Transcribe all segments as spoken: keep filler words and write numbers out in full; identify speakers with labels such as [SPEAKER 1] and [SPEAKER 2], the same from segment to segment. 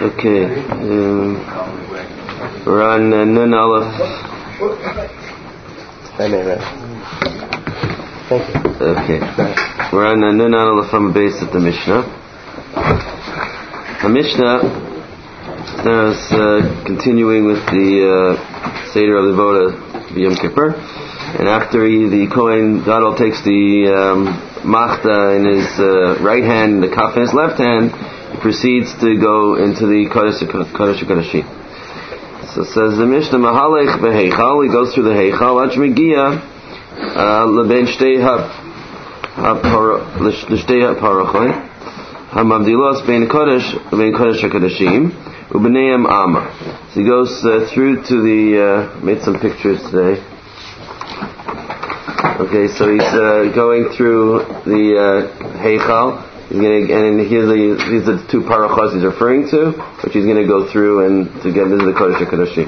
[SPEAKER 1] Okay, um, we're on uh, Nun Aleph.
[SPEAKER 2] Thank you.
[SPEAKER 1] Okay, we're on uh, Nun Aleph from the base of the Mishnah. The Mishnah is uh, continuing with the uh, Seder of the Voda Yom Kippur, and after he, the Kohen Gadol takes the um, Machta in his uh, right hand and the Kaf in his left hand, proceeds to go into the Kodesh HaKodeshim. So it says the Mishnah, Mahalech beHeichal, he goes through the Heichal, Ach Megia, Leben Shtei HaParochoi, HaMavdilos bein Kodesh, bein Kodesh HaKodeshim, Ubeneim Amma. So he goes uh, through to the, uh, made some pictures today. Okay, so he's uh, going through the uh, Heichal. He's gonna, and here's the, these are the two parachos he's referring to, which he's going to go through and to get into the Kodesh HaKodeshim.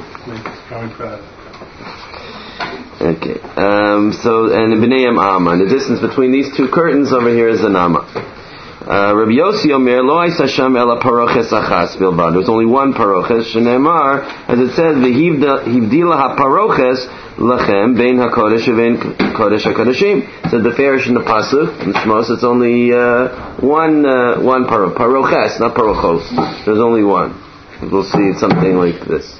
[SPEAKER 1] Okay, um, so, and the B'nayim Amma, and the distance between these two curtains over here is an Amma. Uh, Rabbi Yossi Omer, Lo Eisa Sham Ela Paroches Achas Bilbad. There's only one paroches, Shenemar, as it says, V'hivdila ha-paroches lachem bein ha-kodesh vein kodesh ha-kodeshim. So the farish in the pasuk in Shmos, it's only uh, one uh, one paro, paroches, not parochos. There's only one. We'll see it's something like this.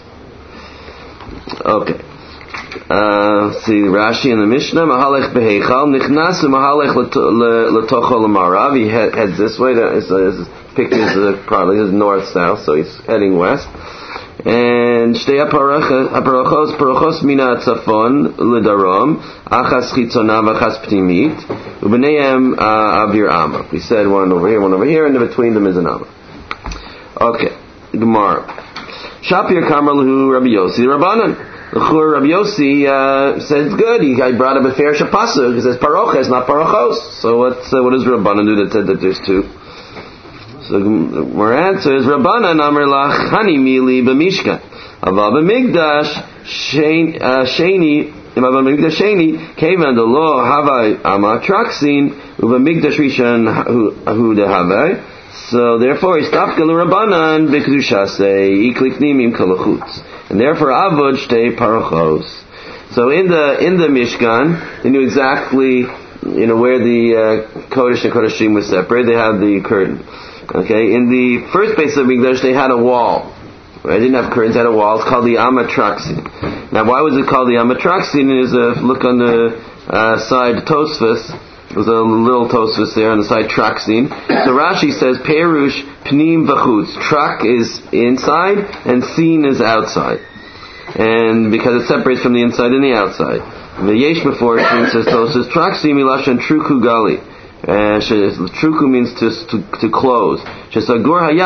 [SPEAKER 1] Okay. Uh, see Rashi in the Mishnah. Mahalech beheichal nichnasu mahalech letocho l'marav. He heads this way. His, his picture is uh, probably his north south, so he's heading west. And shtei aparachos parochos mina tzafon ledarom achas chitzona v'achas pnimit u'bneihem avir amma. We said one over here, one over here, and in between them is an amma. Okay, Gemara. Shapir kamar lahu Rabbi Yossi Rabbanan. Rabbi Yossi uh, says good. He I brought up a fair shapasuk. He says paroches, not parochos. So what's uh, what does Rabbanan do that said that there's two? So our answer is Rabbanan Amar Lach Hani Mili B'Mishkan Aval B'Migdash Sheni Aval B'Migdash Sheni Kevan the Lo Havai Ama Traxin U'B'Migdash Rishon Hu Dehavai. So therefore he stopped Galu Rabbanan B'Kedushasei Ikliknimim Kalachutz, and therefore Avod Shtei Parachos. So in the in the Mishkan they knew exactly you know where the uh, Kodesh and Kodeshim was separate. They had the curtain. Okay, in the first base of Mikdash they had a wall. Right? They didn't have curtains, they had a wall. It's called the Amatraxin. Now why was it called the Amatraxin? Is a look on the uh, side Tosfos. There's a little Tosfos there on the side Traxin. So Rashi says Perush Pnim Vachutz. Trak is inside and Sin is outside. And because it separates from the inside and the outside. The Yesh before it says Tosfos Traxin Milashan Truku Gali. Uh, Truku means to, to to close. So it's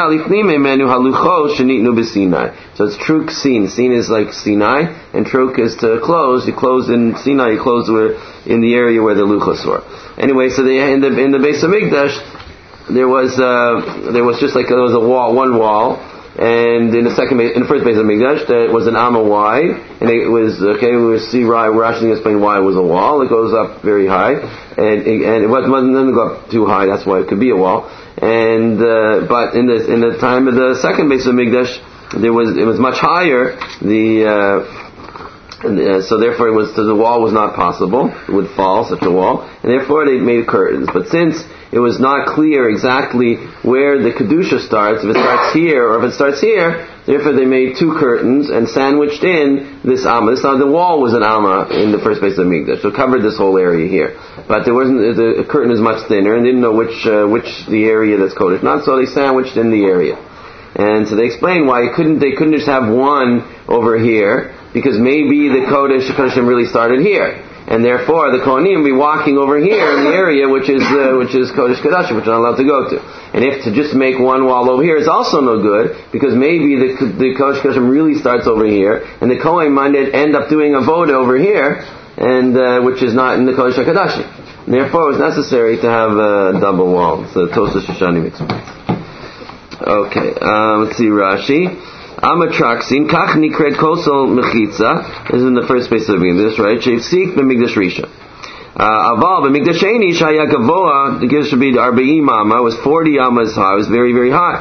[SPEAKER 1] Truk Sin. Sin is like Sinai, and Truk is to close. You close in Sinai. You close where in the area where the luchos were. Anyway, so they, in the in the base of Mikdash, there was uh, there was just like there was a wall, one wall. And in the second base, in the first base of Mikdash, there was an amma wide, and it was okay. We will see why we're actually going to explain why it was a wall. It goes up very high, and and it wasn't doesn't go up too high. That's why it could be a wall. And uh, but in the in the time of the second base of Mikdash, there was it was much higher. The uh, and, uh, so therefore it was so the wall was not possible. It would fall such a wall, and therefore they made curtains. But since it was not clear exactly where the Kedusha starts, if it starts here or if it starts here, therefore they made two curtains and sandwiched in this Amma. This time the wall was an Amma in the first place of Mikdash, so it covered this whole area here. But there wasn't, the curtain is much thinner and didn't know which, uh, which the area that's Kodesh, not so they sandwiched in the area. And so they explained why couldn't, they couldn't just have one over here, because maybe the Kodesh, the Kodeshim really started here. And therefore, the Kohanim will be walking over here in the area which is uh, which is Kodesh Kodashim, which they're not allowed to go to. And if to just make one wall over here is also no good, because maybe the the Kodesh Kodashim really starts over here, and the Kohen might end up doing a voda over here, and uh, which is not in the Kodesh Kodashim. Therefore, it was necessary to have a double wall. So Tosfos Shoshanim explains. Okay, um, let's see Rashi. Amatraxin, kach nikred kosel mechitza. This is in the first place of this, right? Shevsik b'migdash rishon. Aval b'migdash sheni shaya gavoa. The gift should be arba'im amma. Was forty ammas high. It was very, very high.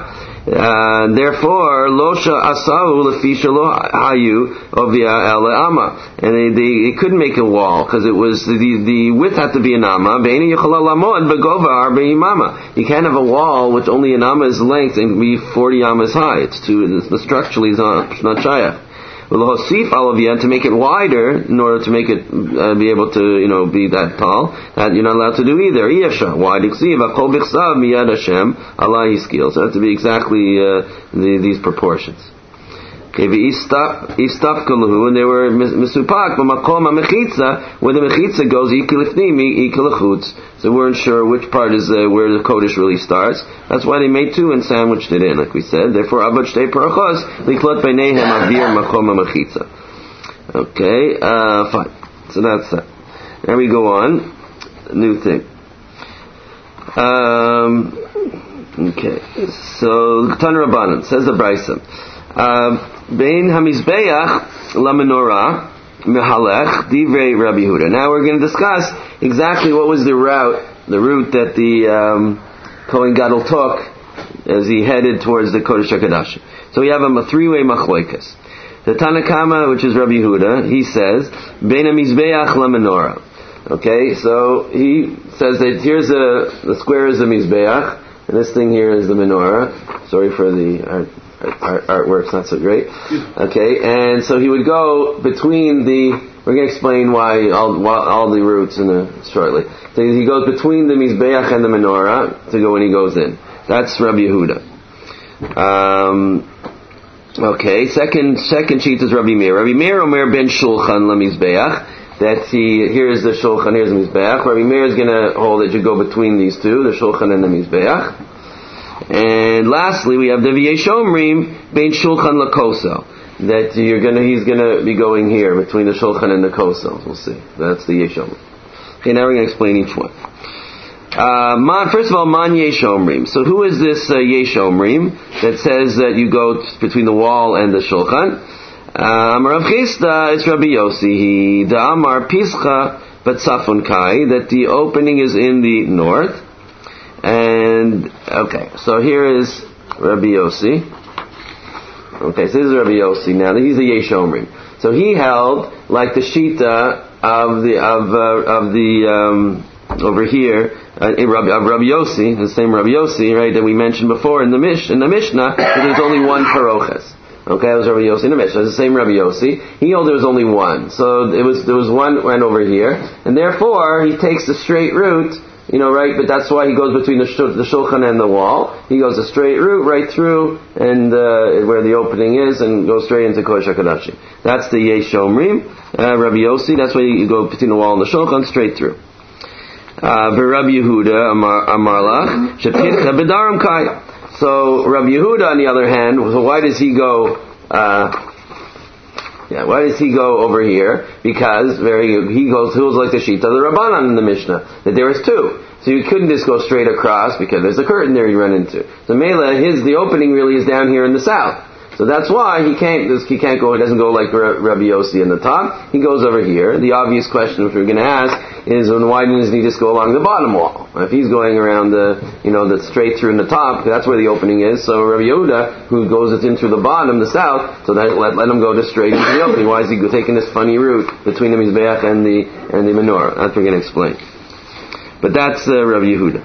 [SPEAKER 1] Uh, therefore, losha asahu lefisha lo hayu ovia ele ama, and they, they it couldn't make a wall because it was the the width had to be an amma. Beini yichala lamod begova arba imama. You can't have a wall which only an amma's length and be forty ammas high. It's too the structurally is not not shayach. L'hosif alavia, to make it wider in order to make it uh, be able to, you know, be that tall, that you're not allowed to do either. Iyasha, why diksiv akol bichsav miyad Hashem Allah hiskil. So it has to be exactly uh, the, these proportions. Okay, v'istaf kaluhu, and they were misupak b'makom ha'mechitza, where the mechitza goes ikilifnimi ikilachutz. So we weren't sure which part is uh, where the kodesh really starts. That's why they made two and sandwiched it in, like we said. Therefore, abad shtei parachos liklot b'neihem avir makom ha'mechitza. Okay, uh, fine. So that's that. Now we go on. New thing. Um, okay. So Tanur Rabbanan says the Brisa. Bein hamizbeach la menorah mehalech divrei Rabbi Yehuda. Now we're going to discuss exactly what was the route, the route that the um, Kohen Gadol took as he headed towards the Kodesh HaKadosh. So we have a three-way machloikas. The Tanakama, which is Rabbi Yehuda, he says bein hamizbeach la menorah. Okay, so he says that here's a the square is the mizbeach, and this thing here is the menorah. Sorry for the art, art, artwork's not so great. Okay, and so he would go between the. We're going to explain why all, why, all the routes in a, shortly. So he goes between the mizbeach and the menorah to go when he goes in. That's Rabbi Yehuda. Um, okay, second second sheet is Rabbi Meir. Rabbi Meir Omer ben Shulchan la mizbeach. That he, here's the Shulchan, here's the Mizbeach. Rabbi Meir is going to hold that you go between these two, the Shulchan and the Mizbeach. And lastly, we have the V'yesh Omrim bein Shulchan laKosel. That you're going to, he's going to be going here between the Shulchan and the Kosel. We'll see. That's the Yesh Omrim. Okay, now we're going to explain each one. Uh, man, first of all, Man Yesh Omrim. So who is this uh, Yesh Omrim that says that you go t- between the wall and the Shulchan? Amar Rav Chisda, it's Rabbi Yossi. He the Amar Pischa Batzafon Kai, that the opening is in the north. And okay, so here is Rabbi Yossi. Okay, so this is Rabbi Yossi. Now he's a Yesh Omrim. So he held like the shita of the of uh, of the um, over here uh, in Rabbi, of Rabbi Yossi, the same Rabbi Yossi, right, that we mentioned before in the Mish in the Mishnah. That there's only one paroches. Okay, that was Rabbi Yossi in the Mishnah. It's the same Rabbi Yossi. He held there was only one. So it was there was one went over here, and therefore he takes the straight route, you know, right? But that's why he goes between the, shul, the shulchan and the wall. He goes a straight route right through, and uh, where the opening is, and goes straight into Kodesh HaKadosh. That's the Yesh Omrim, uh, Rabbi Yossi. That's why you go between the wall and the shulchan straight through. Uh, Rabbi Yehuda Amarlach Shepitcha B'daram Kai. So Rabbi Yehuda, on the other hand, so why does he go? Uh, yeah, why does he go over here? Because very he goes. He goes like the shita of the Rabbanan in the Mishnah that there is two. So you couldn't just go straight across because there's a curtain there you run into. So Mela, his the opening really is down here in the south. So that's why he can't. He can't go. He doesn't go like Rabbi Yossi in the top. He goes over here. The obvious question, which we're going to ask, is why doesn't he just go along the bottom wall? If he's going around the, you know, the straight through in the top, that's where the opening is. So Rabbi Yehuda, who goes in through the bottom, the south, so that let, let him go just straight into the opening. Why is he taking this funny route between the Mizbeach and the and the menorah? That's what we're going to explain. But that's uh, Rabbi Yehuda.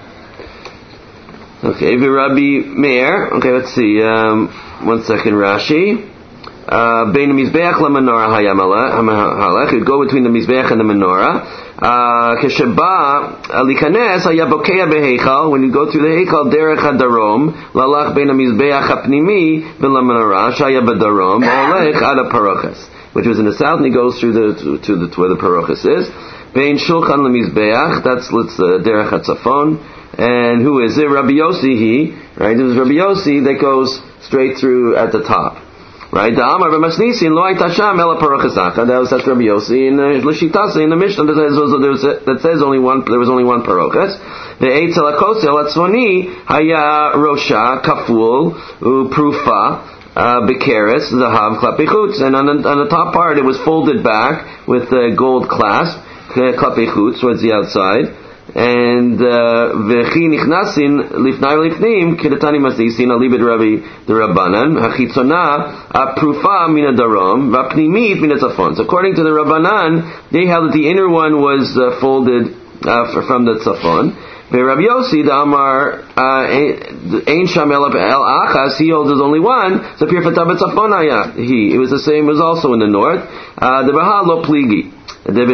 [SPEAKER 1] Okay, Rabbi Meir. Okay, let's see. Um, one second, Rashi. Bein Mizbeach la menorah hayamalech. You'd go between the Mizbeach and the menorah. Kesheba alikanes hayabokea beheichal. When you go through the heichal, derech hadarom lalach bein Mizbeach hapnimi v'la menorah shaya b'darom olech ad paroches, which was in the south, and he goes through the to, to the to where the paroches is. Bein shulchan lemizbeach. That's let's uh, derech hatzafon. And who is it? Rabbi Yossi, he, right? It was Rabbi Yossi that goes straight through at the top. Right? The Amar b'Masnisin lo hayta sham ela parochesacha. That was that's Rabbi Yossi in the L'shitasa in the Mishnah that says, that says only one. There was only one paroches. The eitz alakosel atzvoni haya rosha kaful uprufa bekeres zahav klapi chutz. And on the, on the top part it was folded back with the gold clasp klapi chutz towards the outside. And v'chi nichnasin lifnai lifnim kedetani masisin alibid Rabbi the Rabbanan hachitzona aprufa mina darom v'apnimit mina tzafon. So according to the Rabbanan, they held that the inner one was uh, folded uh, from the tzafon. Rabbi Yossi, the Amar Ein Sham El Achas, he holds there's only one. So Pir Fatabat Tzafon he. It was the same. It was also in the north. The Baha Lo Pligi. So in other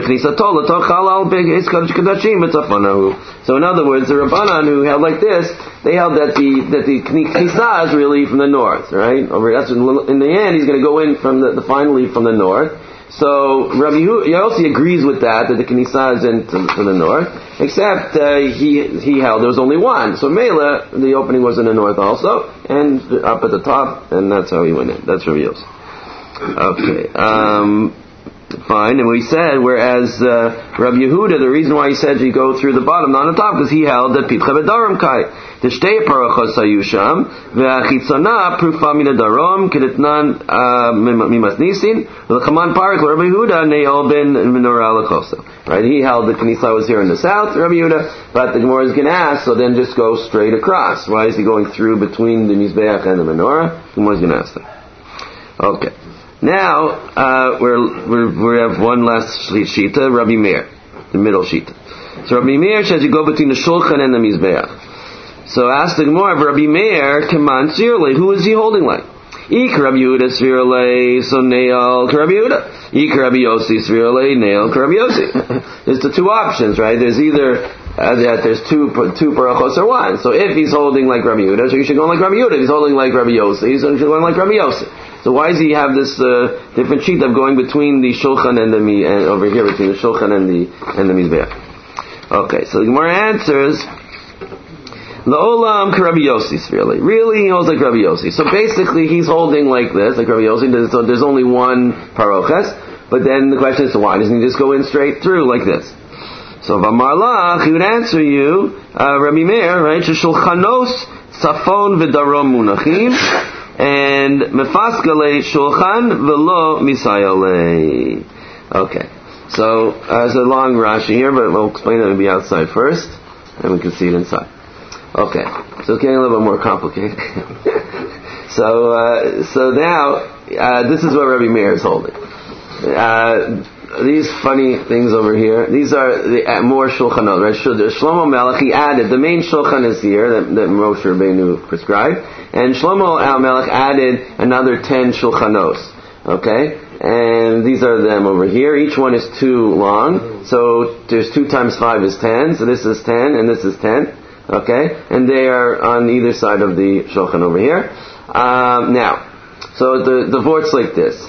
[SPEAKER 1] words, the Rabbanan who held like this, they held that the that the Knisa is really from the north, right? Over that's in, in the end, he's going to go in from the, the finally from the north. So Rabbi Yossi agrees with that, that the Knisa is in to, to the north, except uh, he he held there was only one. So Mela, the opening was in the north also, and up at the top, and that's how he went in. That's Rabbi Yossi. Okay. Um, Fine, and we said, whereas uh, Rabbi Yehuda, the reason why he said you go through the bottom, not on top, because he held that Pitcha B'Darom Kai. The Shtei Parachos Hayusham, Ve'achitzona Prufa Mina Darom, Kedetnan Mimas Nisin, L'chaman Parak, Rabbi Yehuda, Ne'ol Ben Menorah L'chosa. Right, he held that Knisa was here in the south, Rabbi Yehuda, but the Gemara is going to ask, so then just go straight across. Why is he going through between the Mizbeach and the Menorah? The Gemara is going to ask that. Okay. Now, uh, we're, we're, we have one last shita, Rabbi Meir, the middle shita. So Rabbi Meir says you go between the Shulchan and the Mizbeach. So ask the Gemara, Rabbi Meir, Kaman Tzirle, who is he holding like? Ik Rabbi Yehuda Tzirle, so Neal Rabbi Yehuda. Ik Rabbi Yossi Tzirle, Neal Rabbi Yossi. There's the two options, right? There's either uh, that there's two two parachos or one. So if he's holding like Rabbi Yehuda, so you should go like Rabbi Yehuda. If he's holding like Rabbi Yossi, so you should go like Rabbi Yossi. So why does he have this uh, different sheet of going between the Shulchan and the Mi, and over here between the Shulchan and the and the Mizbeach? Okay, so the Gemara answers, La'olam Rabbi Yossi, really. Really, he holds like Rabbi Yossi. So basically, he's holding like this, like Rabbi Yossi. So there's only one paroches. But then the question is, so why doesn't he just go in straight through like this? So Vamarlach, he would answer you, uh, Rabbi Meir, right? Shulchanos Safon v'Darom Munachim. And mefaskale shulchan velo misayale. Okay, so uh, there's a long Rashi here, but we'll explain it. It'll be outside first, and we can see it inside. Okay, so it's getting a little bit more complicated. so, uh, so now uh, this is what Rabbi Meir is holding. Uh, these funny things over here. These are the uh, more shulchanot. Right? Shlomo Melech, he added the main shulchan is here that, that Moshe Rabbeinu prescribed. And Shlomo Melech added another ten shulchanos, okay? And these are them over here. Each one is two long. So there's two times five is ten. So this is ten and this is ten, okay? And they are on either side of the shulchan over here. Um, now, so the the vort's like this.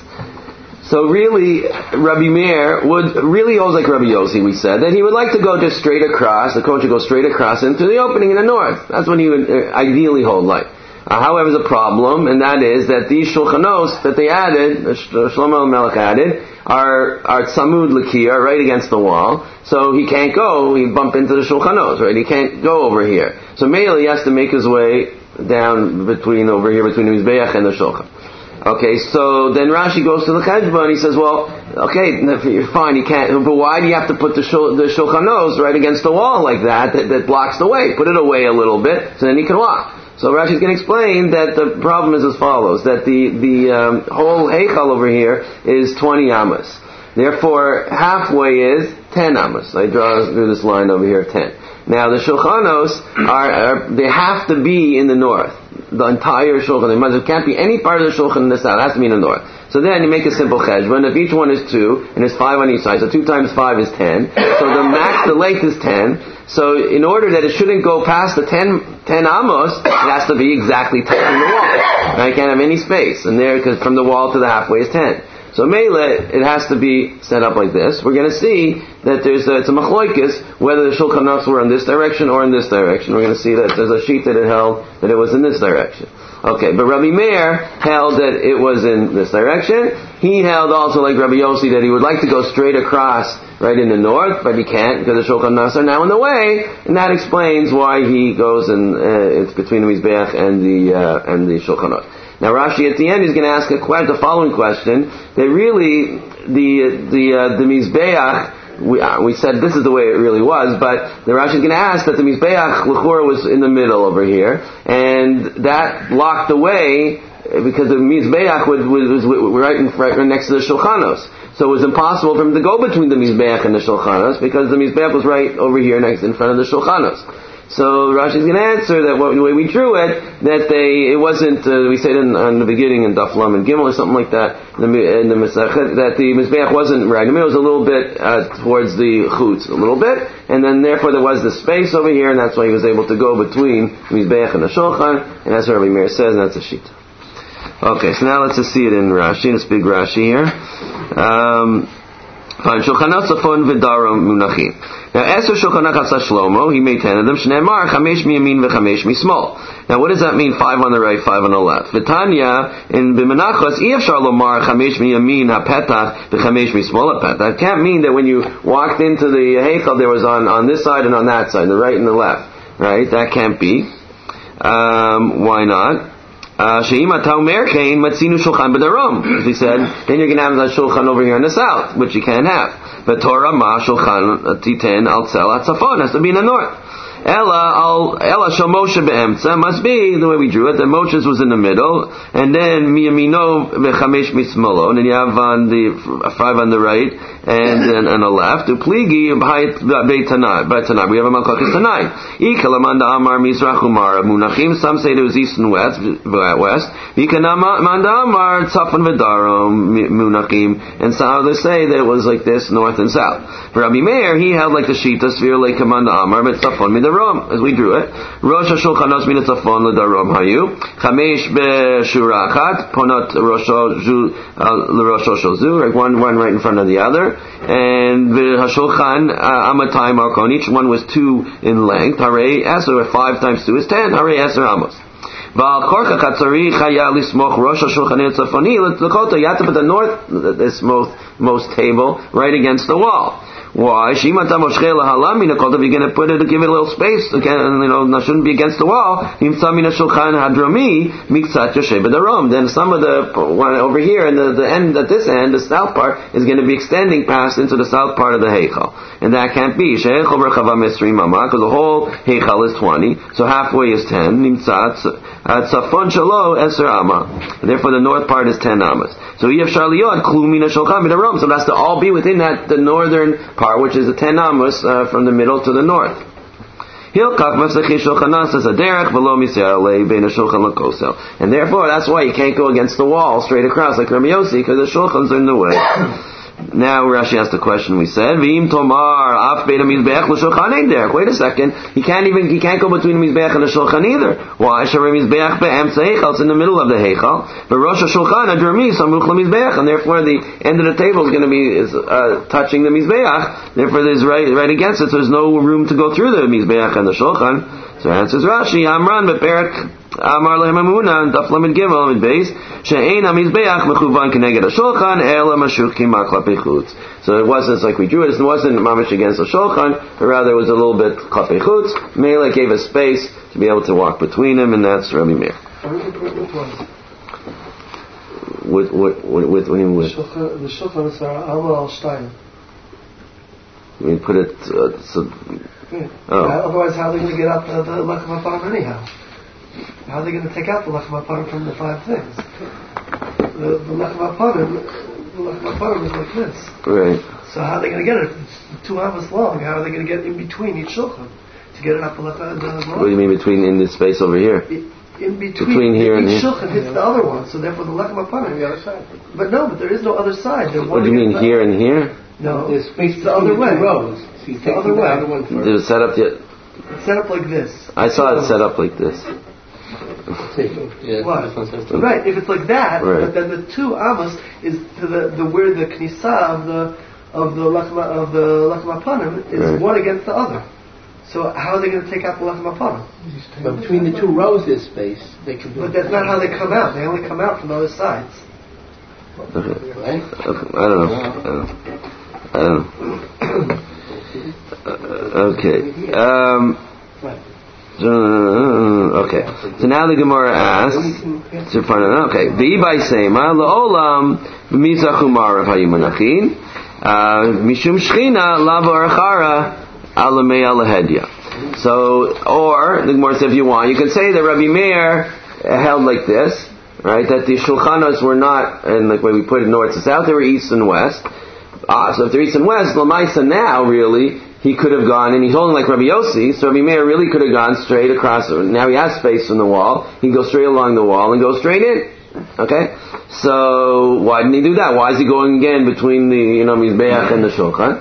[SPEAKER 1] So really, Rabbi Meir would really holds like Rabbi Yossi. We said that he would like to go just straight across. The coach would go straight across into the opening in the north. That's what he would uh, ideally hold like. Uh, however, there's a problem, and that is that these shulchanos that they added, uh, Shlomo Melech added, are are tzamud l'kiyah, right against the wall. So he can't go. He bump into the shulchanos, right? He can't go over here. So mainly he has to make his way down between over here between the mizbeach and the shulchan. Okay, so then Rashi goes to the cheshbon and he says, well, okay, fine, you can't, but why do you have to put the shul, the shulchanos right against the wall like that, that, that blocks the way? Put it away a little bit, so then you can walk. So Rashi is going to explain that the problem is as follows, that the, the um, whole heichal over here is twenty amas. Therefore, halfway is ten amas. I draw through this line over here, ten. Now, the shulchanos are, are they have to be in the north. The entire shulchan. There can't be any part of the shulchan in the south. It has to be in the north. So then you make a simple cheshbon. If each one is two, and there's five on each side, so two times five is ten. So the max, the length is ten. So in order that it shouldn't go past the ten, ten amos, it has to be exactly touching the wall. Right? You can't have any space. And there, because from the wall to the halfway is ten. So Mele, it has to be set up like this. We're going to see that there's a, it's a machloikis, whether the shulchan aruch were in this direction or in this direction. We're going to see that there's a sheet that it held that it was in this direction. Okay, but Rabbi Meir held that it was in this direction. He held also like Rabbi Yossi that he would like to go straight across right in the north, but he can't because the shulchan aruch are now in the way, and that explains why he goes and uh, it's between the mizbeach and the uh, and the shulchan aruch. Now Rashi at the end is going to ask a que- the following question, that really the the uh, the mizbeach we uh, we said this is the way it really was, but the Rashi is going to ask that the Mizbeach L'chura was in the middle over here, and that blocked the way because the Mizbeach was, was, was right, in, right next to the Shulchanos. So it was impossible for him to go between the Mizbeach and the Shulchanos because the Mizbeach was right over here next in front of the Shulchanos. So Rashi is going to answer that what, the way we drew it, that they it wasn't uh, we said in, in the beginning in Daf Lam and Gimel or something like that in the, in the Masechet that the Mizbeach wasn't right in the middle, it was a little bit uh, towards the Chutz, a little bit, and then therefore there was the space over here, and that's why he was able to go between the Mizbeach and the Shulchan, and that's what Rabbi Meir says, and that's a sheet. Okay, so now let's just see it in Rashi, this big Rashi here. Um, fine, Shulchanot Tzafon v'Darom Munachim. Now, Eser Shulchanot Asa Shlomo, he made ten of them. Shneimar Chamesh miyamin v'Chamesh mismol. Now, what does that mean? Five on the right, five on the left. V'Tanya in B'Menachos Iyafshar Lomar Chamesh miyamin hapetach v'Chamesh mismol hapetach. That can't mean that when you walked into the Heichal there was on on this side and on that side, the right and the left, right? That can't be. Um, why not? Sheima Taumer Kain Matzinu Shulchan B'Darom. As he said, then you're going to have the Shulchan over here in the south, which you can't have. But Torah Ma Shulchan Titen Al Tzel Atzafon has to be in the north. Ella al Ella Shel Moshe be'emtza must be the way we drew it. That Moshe was in the middle, and then miyamino v'chamesh mismolo, and then you have on the five on the right and then on the left. Upligi b'Beit Tanai. B'Beit Tanai. We have a Malchus Tanai. Ikalamanda Amar Mizrach Umar Munachim. Some say it was east and west. West. Ikanamanda Amar Tzafon v'Darom Munachim. And some others say that it was like this, north and south. For Rabbi Meir, he held like the Shita sphere like Kamanda Amar, but Tzafon Midarom, as we drew it. Rosh HaShulchanos min Tzafon l'Darom hayu. Chamesh be'shura achat. Ponot Rosh HaShulchan, like one, one right in front of the other. And HaShulchan Amatay Markon, each one was two in length. Harei Eser, five times two is ten. Harei Eser Amos. You have to put the north, this most, most table, right against the wall. Why? If you're going to put it, give it a little space, you know, shouldn't be against the wall. Then some of the one over here, and the, the end at this end, the south part, is going to be extending past into the south part of the Heichal. And that can't be. Because the whole Heichal is twenty, so halfway is ten. Therefore the north part is ten amas. So so that's to all be within that, the northern part, which is the ten amos uh, from the middle to the north. And therefore, that's why you can't go against the wall straight across like Rabbi Yossi, because the shulchans are in the way. Now Rashi asked the question we said, V'im tomar af bein ha-mizbeach l'shulchan ein derech. Wait a second, he can't even, he can't go between the mizbeach and the shulchan either. Why? Sharei mizbeach be'emtza heichal, it's in the middle of the heichal. But Rosh HaShulchan adrami samuch l'mizbeach, and therefore the end of the table is going to be is, uh, touching the mizbeach. Therefore there's right, right against it, so there's no room to go through the mizbeach and the shulchan. So answers Rashi, Amran be'perek Amar lehem Amuna, Daf Lamed Gimel Lamed Beis, she'ein ha-mizbeach mechuvan keneged ha-shulchan, ela mashukim klape chutz. So it wasn't like we drew it. It wasn't mamish against the shulchan, but rather it was a little bit klape chutz. Mela gave a space to be able to walk between them, and that's Rabbi Meir. With what? With what do you mean with?
[SPEAKER 2] The shulchan is Amar al Shtayim.
[SPEAKER 1] We put it. Uh, so,
[SPEAKER 2] yeah.
[SPEAKER 1] Oh.
[SPEAKER 2] Yeah, otherwise, how are they going to get out the, the lechem hapanim anyhow? How are they going to take out the lechem hapanim from the five things? The, the lechem hapanim, the lechem hapanim is like this.
[SPEAKER 1] Right.
[SPEAKER 2] So how are they going to get it? If it's two hours long. How are they going to get in between each shulchan to get it up the lechem?
[SPEAKER 1] What do you mean between in this space over here?
[SPEAKER 2] In between,
[SPEAKER 1] between here and
[SPEAKER 2] each
[SPEAKER 1] here.
[SPEAKER 2] shulchan hits the other one, so therefore the lechem hapanim on the other side. But no, but there is no other side.
[SPEAKER 1] What do you mean here and here?
[SPEAKER 2] No, it's the other way. Rows. So you take the other way. The other one first.
[SPEAKER 1] It was set up yet?
[SPEAKER 2] It's set up like this.
[SPEAKER 1] I saw it set up like this.
[SPEAKER 2] Yeah, what? Right. If it's like that,
[SPEAKER 1] right.
[SPEAKER 2] But then the two amos is to the, the where the knisa of the of the lachma of the lechem hapanim is right. One against the other. So how are they going to take out the lechem hapanim?
[SPEAKER 3] But between the two rows, there's space. They can do.
[SPEAKER 2] But that's not how they come out. They only come out from the other sides.
[SPEAKER 1] Okay. Okay. I don't know. I don't know. I don't know. uh, okay. Um, uh, okay. So now the Gemara asks. Okay. V'i by sema la'olam b'mizach umar of hayumanachin. Mishum Shechina Lava Arachara Alamei Alahedya. So, or the Gemara says, if you want, you can say that Rabbi Meir held like this, right? That the shulchanos were not, and like when we put it north to south, they were east and west. Ah, so if they're east and west, Lamaisa now really he could have gone, and he's holding like Rabbi Yossi, so Rabbi Meir really could have gone straight across. Now he has space from the wall. He goes straight along the wall and goes straight in. Okay, so why didn't he do that? Why is he going again between the you know Mizbeach and the Shulchan?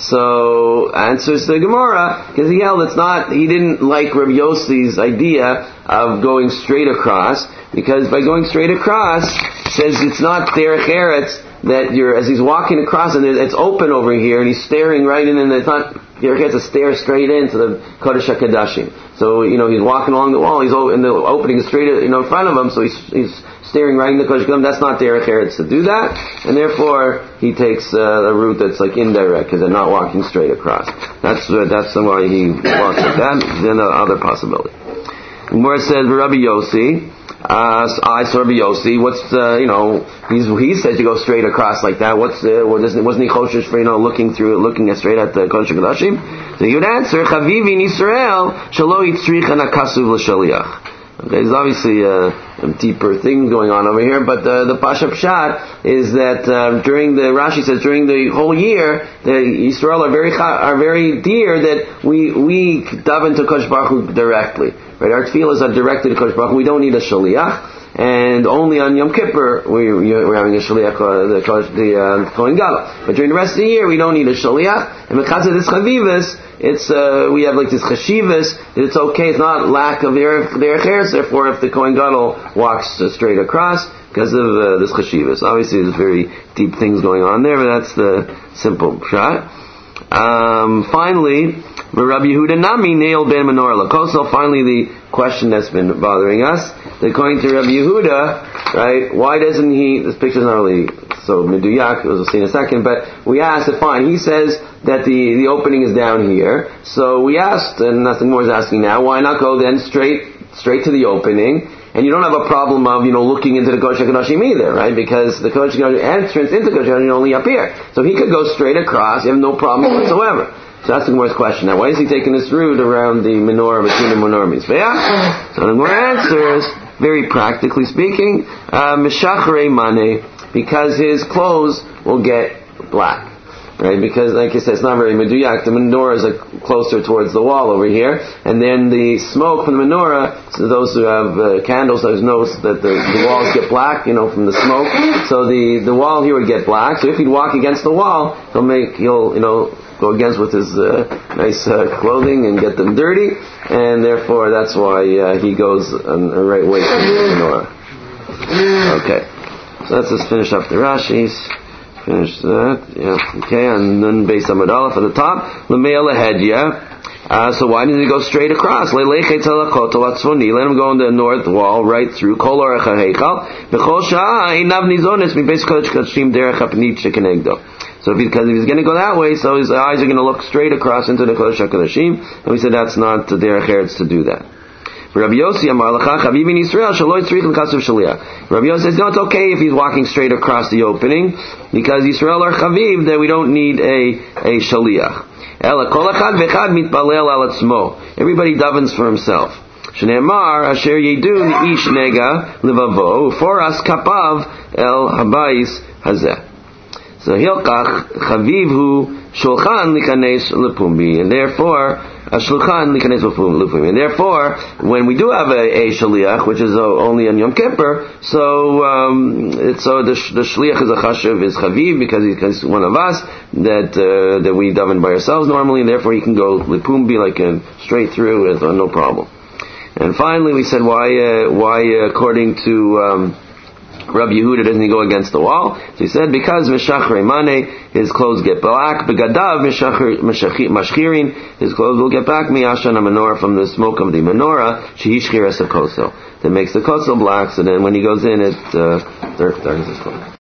[SPEAKER 1] So answers the Gemara because he held it's not. He didn't like Rabbi Yossi's idea of going straight across because by going straight across says it's not derech eretz that you're as he's walking across and it's open over here and he's staring right in and it's not derech eretz to stare straight into the Kodesh HaKodashim. So you know he's walking along the wall. He's and the opening is straight you know in front of him. So he's he's staring right in the Kodesh HaKodashim. That's not derech eretz to do that, and therefore he takes uh, a route that's like indirect because they're not walking straight across. That's uh, that's why he walks like that. Then the other possibility. Where it says Rabbi Yossi, uh, I saw Rabbi Yossi. What's uh, you know he's he said to go straight across like that. What's uh, what isn't wasn't he choshesh for you know looking through looking at straight at the Kodesh HaKodashim? So he would answer Chavivi in Israel Shalo Yitzrich Anakasuv L'Shaliach. Okay, there's obviously a, a deeper thing going on over here, but the, the Pasha Pshat is that uh, during the Rashi says during the whole year the Yisrael are very are very dear that we we daven to Kodesh Baruch Hu directly. Right, our tefillas are directed to Kodesh Baruch Hu. We don't need a shaliach. And only on Yom Kippur we, we're having a shaliach, uh, the, the uh, Kohen Gadol. But during the rest of the year we don't need a shaliach. And because of this chavivus, it's uh, we have like this chashivus that it's okay. It's not lack of derech eretz. Therefore, if the Kohen Gadol walks uh, straight across because of uh, this chashivus, obviously there's very deep things going on there. But that's the simple shot. Um, finally, Rabbi Yehuda Nami nailed Ben Menorah Lakoso. Finally, the question that's been bothering us. According to Rabbi Yehuda, right? Why doesn't he? This picture's not really so meduyak. We'll see in a second. But we asked it. Fine. He says that the the opening is down here. So we asked, and nothing more is asking now. Why not go then straight straight to the opening? And you don't have a problem of, you know, looking into the Kodesh HaKodashim either, right? Because the Kodesh HaKodashim entrance into the Kodesh HaKodashim is only up here. So he could go straight across, you have no problem whatsoever. So that's the Gemara's question. Now, why is he taking this route around the menorah, between the menorah and Mizbeach? So the Gemara answers, very practically speaking, uh, Meshachrei Mane, because his clothes will get black. Right, because like I said, it's not very meduyak. The menorah is like closer towards the wall over here, and then the smoke from the menorah. So those who have uh, candles, those knows that the, the walls get black, you know, from the smoke. So the, the wall here would get black. So if he'd walk against the wall, he'll make he'll you know go against with his uh, nice uh, clothing and get them dirty, and therefore that's why uh, he goes um, right away from the menorah. Okay, so let's just finish up the Rashis. Finish that, yeah, okay, and then base Amud Aleph at the top, L'mei Alahedya. Uh, so why didn't he go straight across? Let him go on the north wall, right through Kol Orach HaHeichal. B'chol Sha'ah Einav Nizones Mibeis Kodesh Kodashim Derech HaPnit Shekenegdo. So because if he's going to go that way, so his eyes are going to look straight across into the Kodesh HaKodashim, and we said that's not the Derech Eretz to do that. Rabbi Yossi Amar Lacha Chaviv in Israel Shelo Yitzrich L'Kasuv Shaliach. Rabbi Yossi says no, it's okay if he's walking straight across the opening because Israel are Chaviv that we don't need a a Shaliach. Ela Kol Echad V'Echad Mitpalel Al Atzmo. Everybody davens for himself. Shneimar Asher Yedu Ish Nega Levavo For As Kapav El Habayis Hazeh. So Hilkach Chaviv Hu Shulchan Likanes Lepumbi, and therefore. And therefore, when we do have a, a shaliach, which is only on Yom Kippur, so um, it's, so the, the shaliach is a chashuv, is chaviv, because he's one of us, that uh, that we daven by ourselves normally, and therefore he can go lipumbi, like uh, straight through, with uh, no problem. And finally, we said why, uh, why uh, according to um, Rabbi Yehuda doesn't he go against the wall? So he said because Meshachrei Mane, his clothes get black. Begadav Mashchirin, his clothes will get black. Miyashan menorah, from the smoke of the menorah. Shehishchiras hakoso, that makes the koso black. So then when he goes in, it uh, darkens his clothes.